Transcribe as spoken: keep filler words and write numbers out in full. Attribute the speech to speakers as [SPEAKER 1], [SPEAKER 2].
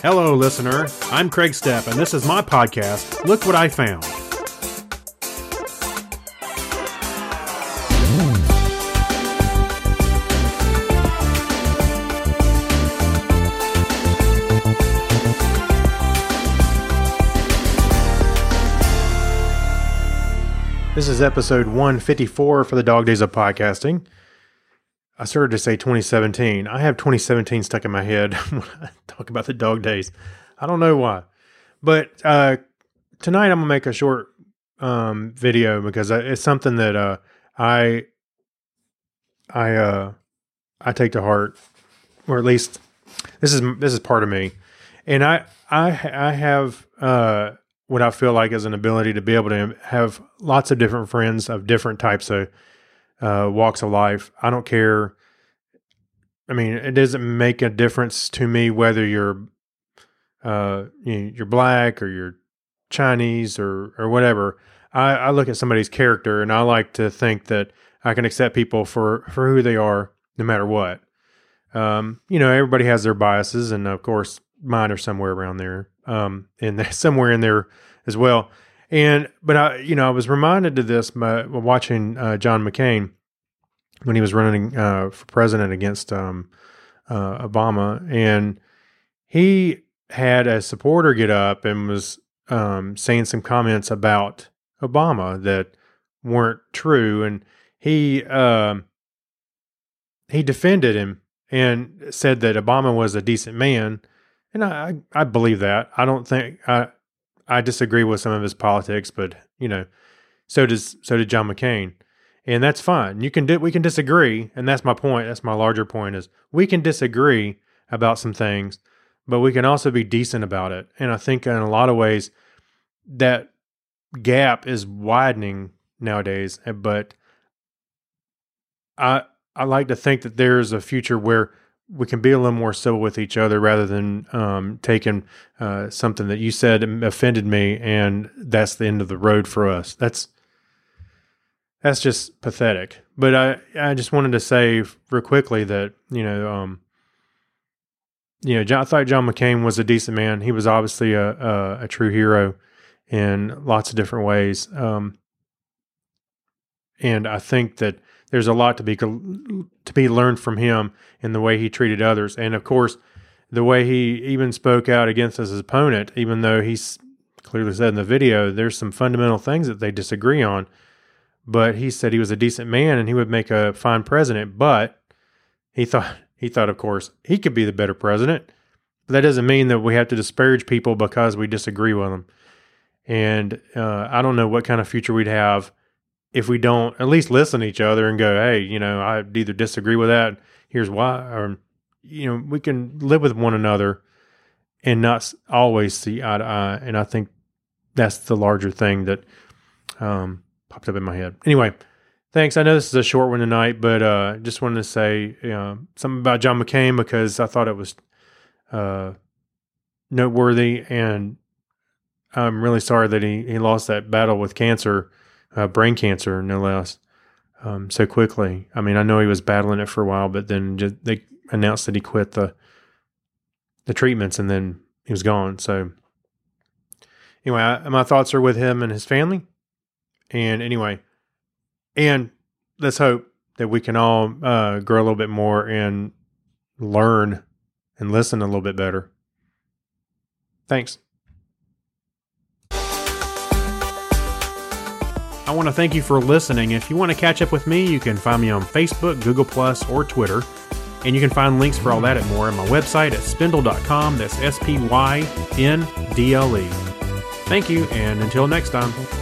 [SPEAKER 1] Hello, listener. I'm Craig Stepp, and this is my podcast, Look What I Found. This is episode one fifty-four for the Dog Days of Podcasting. I started to say twenty seventeen. I have twenty seventeen stuck in my head when I talk about the dog days. I don't know why. But uh, tonight I'm going to make a short um, video because it's something that uh, I I uh, I take to heart, or at least this is this is part of me. And I I I have uh, what I feel like is an ability to be able to have lots of different friends of different types of uh, walks of life. I don't care. I mean, it doesn't make a difference to me whether you're uh, you know, you're black or you're Chinese or or whatever. I, I look at somebody's character, and I like to think that I can accept people for, for who they are, no matter what. Um, you know, everybody has their biases, and of course, mine are somewhere around there. Um, and somewhere in there as well. And, but I, you know, I was reminded of this by watching, uh, John McCain when he was running, uh, for president against, um, uh, Obama. And he had a supporter get up and was, um, saying some comments about Obama that weren't true. And he, um, he defended him and said that Obama was a decent man. And I, I believe that. I don't think I, I disagree with some of his politics, but you know, so does so did John McCain, and that's fine. You can di- we can disagree, and that's my point. That's my larger point is we can disagree about some things, but we can also be decent about it. And I think in a lot of ways that gap is widening nowadays. But I I like to think that there's a future where we can be a little more civil with each other rather than um, taking uh, something that you said offended me, and that's the end of the road for us. That's that's just pathetic. But I, I just wanted to say real quickly that you know, um, you know, John, I thought John McCain was a decent man. He was obviously a a, a true hero in lots of different ways, um, and I think that there's a lot to be to be learned from him in the way he treated others. And of course, the way he even spoke out against his opponent, even though he's clearly said in the video, there's some fundamental things that they disagree on. But he said he was a decent man and he would make a fine president. But he thought, he thought, of course, he could be the better president. But that doesn't mean that we have to disparage people because we disagree with them. And uh, I don't know what kind of future we'd have if we don't at least listen to each other and go, hey, you know, I either disagree with that, here's why, or, you know, we can live with one another and not always see eye to eye. And I think that's the larger thing that um, popped up in my head. Anyway, thanks. I know this is a short one tonight, but uh, just wanted to say you know, something about John McCain because I thought it was uh, noteworthy, and I'm really sorry that he, he lost that battle with cancer. Uh, brain cancer, no less, um, so quickly. I mean, I know he was battling it for a while, but then just, they announced that he quit the the treatments, and then he was gone. So anyway, I, my thoughts are with him and his family. And anyway, and let's hope that we can all uh, grow a little bit more and learn and listen a little bit better. Thanks. I want to thank you for listening. If you want to catch up with me, you can find me on Facebook, Google Plus, or Twitter. And you can find links for all that and more on my website at spindle dot com. That's S P Y N D L E. Thank you, and until next time.